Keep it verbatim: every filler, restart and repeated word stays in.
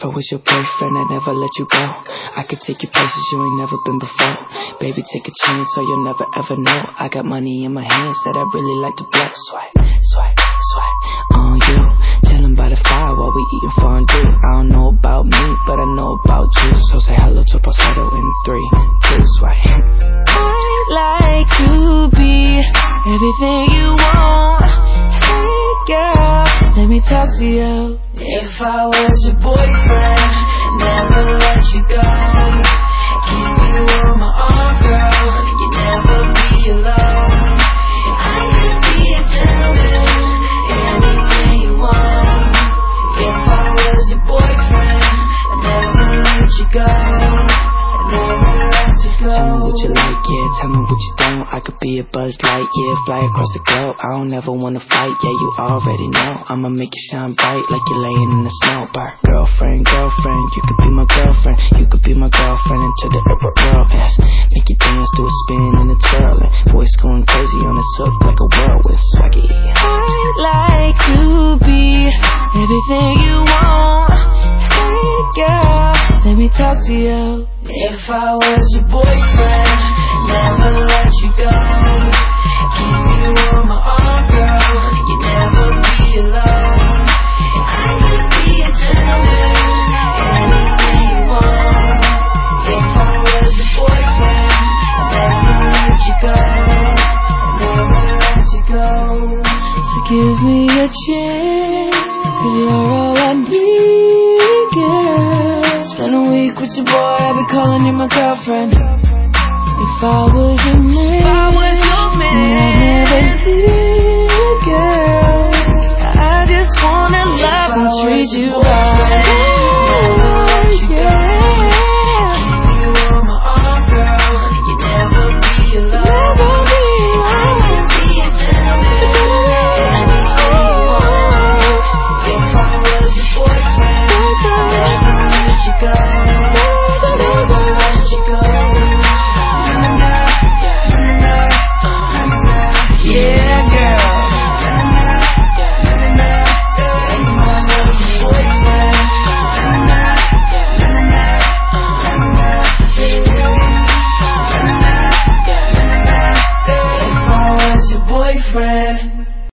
I was your boyfriend, I'd never let you go. I could take you places you ain't never been before. Baby, take a chance so you'll never ever know. I got money in my hands that I really like to blow. Swipe, swipe, swipe on you. Chillin' by the fire while we eating fondue. I don't know about me, but I know about you. So say hello to falsetto in three, two, swipe. I'd like to be everything you want. Hey girl, let me talk to you. If I was your boyfriend, never let you go. Keep you on my arm, girl. You never be alone. I could be a gentleman, anything you want. If I was your boyfriend, I'd never let you go. I'd never let you go. Tell me what you like, yeah, tell me what you don't. I could be a Buzz Lightyear, fly across the globe. I don't ever wanna fight, yeah, you already know. I'ma make you shine bright like you're laying in the snow. Bar. Girlfriend, girlfriend, you could be my girlfriend. You could be my girlfriend until the upper world ends. Make you dance to a spin and a twirling. Voice going crazy on this hook like a whirlwind. Swaggy. I'd like to be everything you want. Hey girl, let me talk to you. If I was your boyfriend, never let you go. Keep you on my arm, girl. You never be alone. I could be a gentleman, anything you want. If I was your boyfriend, I'd never let you go. I'd never let you go. So give me a chance, 'cause you're all I need, girl. Spend a week with your boy, I'll be calling you my girlfriend. If I was your man, if I was your man, I'd never leave, girl. I just wanna love and treat you right.